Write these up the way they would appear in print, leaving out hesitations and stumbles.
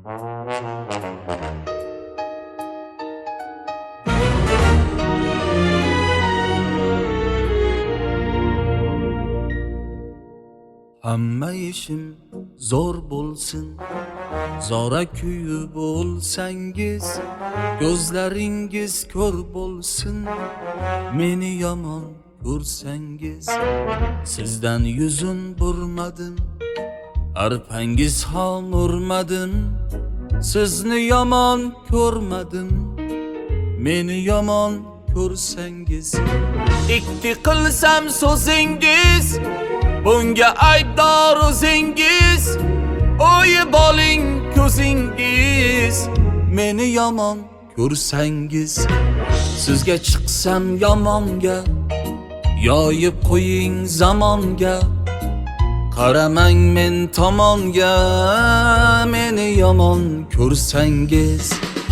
Hamma ishim zo'r bo'lsin, zora kuyib bo'lsangiz, ko'zlaringiz ko'r bo'lsin, meni yomon ko'rsangiz. Sizdan yuzim burmadim, arpangiz ham urmadim, sizni yomon ko'rmadim, meni yomon ko'rsangiz. Ikki qilsam so'zingiz, bunga aybdor o'zingiz. O'yib oling ko'zingiz, meni yomon ko'rsangiz. Sizga chiqsam yomonga, yoyib qo'ying zamonga. Qaramang men tomonga, meni yomon ko'rsangiz.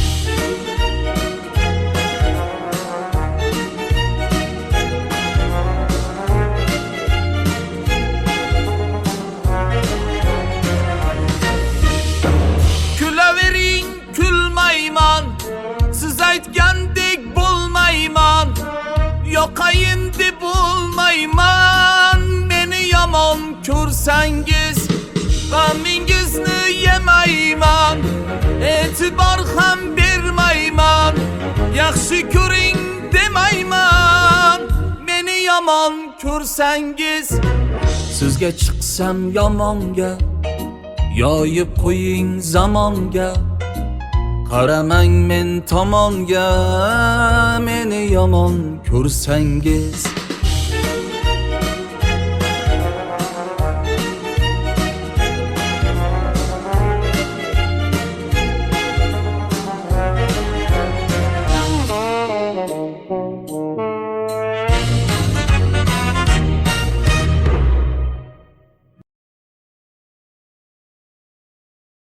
Siz aytgandek bo'lmayman, yoqayin deb bo'lmayman, meni yomon ko'rsangiz. G'amingizni yemayman, e'tibor ham bermayman, yaxshi ko'ring demayman, meni yomon ko'rsangiz. Sizga chiqsam yomonga, yoyib qo'ying zamonga. Qaramang men tomonga, meni yomon ko'rsangiz.